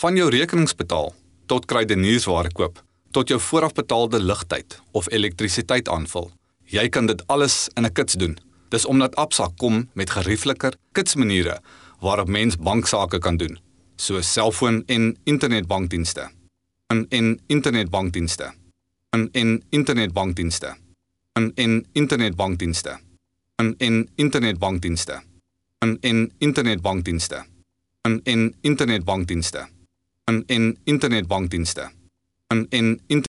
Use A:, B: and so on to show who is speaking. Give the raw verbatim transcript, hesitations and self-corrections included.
A: Van jou rekenings betaal, tot kruideniersware koop, tot jou voorafbetaalde ligtyd of elektrisiteit aanvul. Jy kan dit alles in 'n kits doen. Dis omdat Absa kom met geriefliker kitsmaniere waarop mens banksaake kan doen, soos selfoon- en internetbankdienste. En en internetbankdienste. En en internetbankdienste. En en internetbankdienste. En en internetbankdienste. En en internetbankdienste. En en internetbankdienste. En en internetbankdienste. En en